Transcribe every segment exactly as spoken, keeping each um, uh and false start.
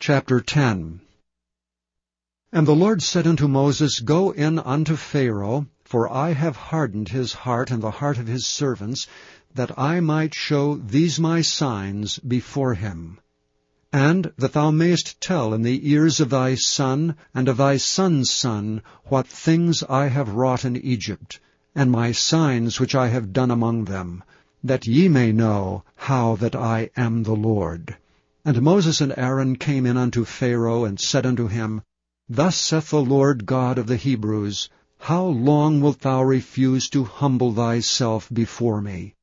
Chapter ten. And the Lord said unto Moses, Go in unto Pharaoh, for I have hardened his heart and the heart of his servants, that I might show these my signs before him. And that thou mayest tell in the ears of thy son and of thy son's son what things I have wrought in Egypt, and my signs which I have done among them, that ye may know how that I am the Lord. And Moses and Aaron came in unto Pharaoh, and said unto him, Thus saith the Lord God of the Hebrews, How long wilt thou refuse to humble thyself before me?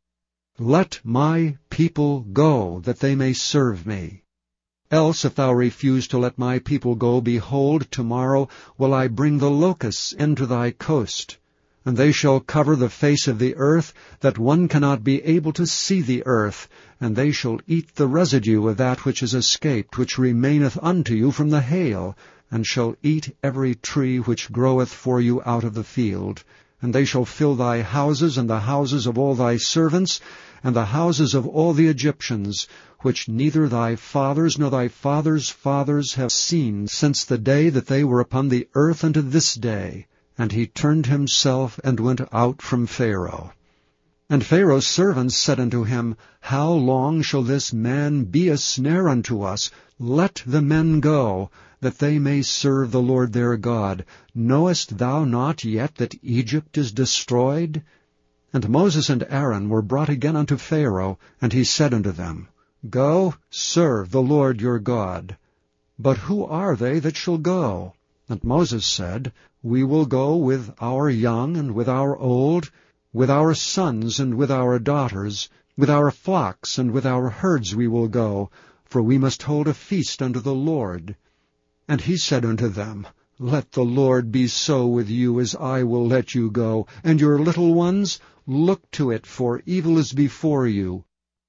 Let my people go, that they may serve me. Else, if thou refuse to let my people go, behold, tomorrow will I bring the locusts into thy coast, and they shall cover the face of the earth, that one cannot be able to see the earth, and they shall eat the residue of that which is escaped, which remaineth unto you from the hail, and shall eat every tree which groweth for you out of the field. And they shall fill thy houses, and the houses of all thy servants, and the houses of all the Egyptians, which neither thy fathers nor thy fathers' fathers have seen since the day that they were upon the earth unto this day. And he turned himself and went out from Pharaoh. And Pharaoh's servants said unto him, How long shall this man be a snare unto us? Let the men go, that they may serve the Lord their God. Knowest thou not yet that Egypt is destroyed? And Moses and Aaron were brought again unto Pharaoh, and he said unto them, Go, serve the Lord your God. But who are they that shall go? And Moses said, We will go with our young and with our old, with our sons and with our daughters, with our flocks and with our herds we will go, for we must hold a feast unto the Lord. And he said unto them, Let the Lord be so with you as I will let you go, and your little ones, look to it, for evil is before you.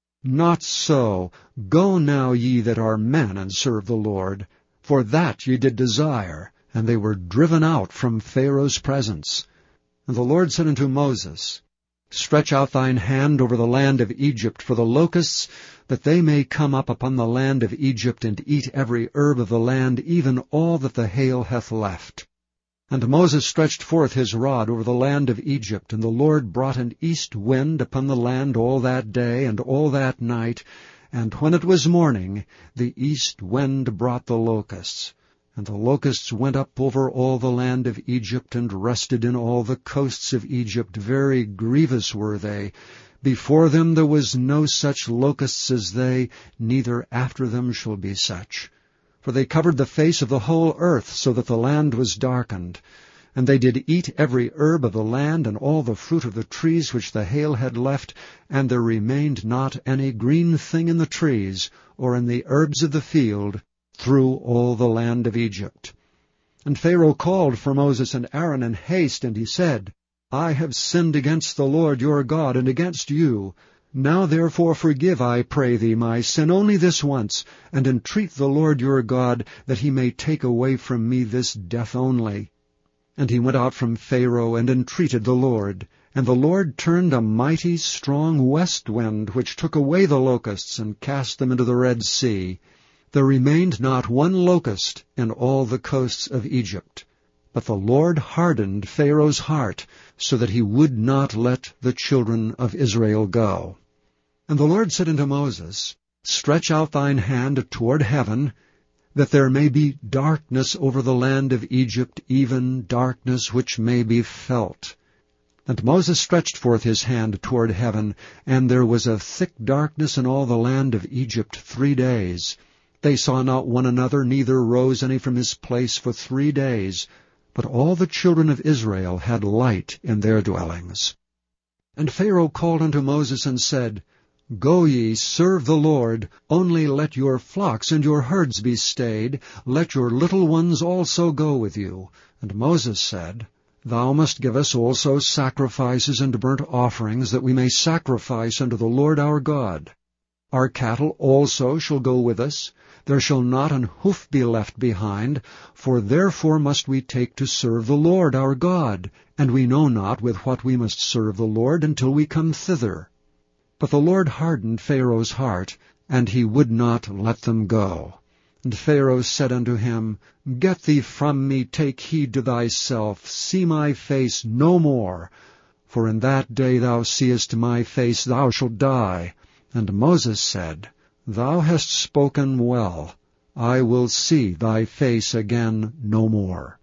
Not so. Go now ye that are men, and serve the Lord. For that ye did desire, and they were driven out from Pharaoh's presence. And the Lord said unto Moses, Stretch out thine hand over the land of Egypt for the locusts, that they may come up upon the land of Egypt, and eat every herb of the land, even all that the hail hath left. And Moses stretched forth his rod over the land of Egypt, and the Lord brought an east wind upon the land all that day and all that night, and when it was morning, the east wind brought the locusts. And the locusts went up over all the land of Egypt, and rested in all the coasts of Egypt. Very grievous were they. Before them there was no such locusts as they, neither after them shall be such. For they covered the face of the whole earth, so that the land was darkened. And they did eat every herb of the land, and all the fruit of the trees which the hail had left, and there remained not any green thing in the trees, or in the herbs of the field, through all the land of Egypt. And Pharaoh called for Moses and Aaron in haste, and he said, I have sinned against the Lord your God, and against you. Now therefore forgive, I pray thee, my sin only this once, and entreat the Lord your God, that he may take away from me this death only. And he went out from Pharaoh, and entreated the Lord. And the Lord turned a mighty strong west wind, which took away the locusts, and cast them into the Red Sea. There remained not one locust in all the coasts of Egypt. But the Lord hardened Pharaoh's heart, so that he would not let the children of Israel go. And the Lord said unto Moses, Stretch out thine hand toward heaven, that there may be darkness over the land of Egypt, even darkness which may be felt. And Moses stretched forth his hand toward heaven, and there was a thick darkness in all the land of Egypt three days. They saw not one another, neither rose any from his place for three days. But all the children of Israel had light in their dwellings. And Pharaoh called unto Moses and said, Go ye, serve the Lord, only let your flocks and your herds be stayed, let your little ones also go with you. And Moses said, Thou must give us also sacrifices and burnt offerings, that we may sacrifice unto the Lord our God. Our cattle also shall go with us. There shall not an hoof be left behind, for therefore must we take to serve the Lord our God, and we know not with what we must serve the Lord until we come thither. But the Lord hardened Pharaoh's heart, and he would not let them go. And Pharaoh said unto him, Get thee from me, take heed to thyself, see my face no more, for in that day thou seest my face thou shalt die. And Moses said, Thou hast spoken well, I will see thy face again no more.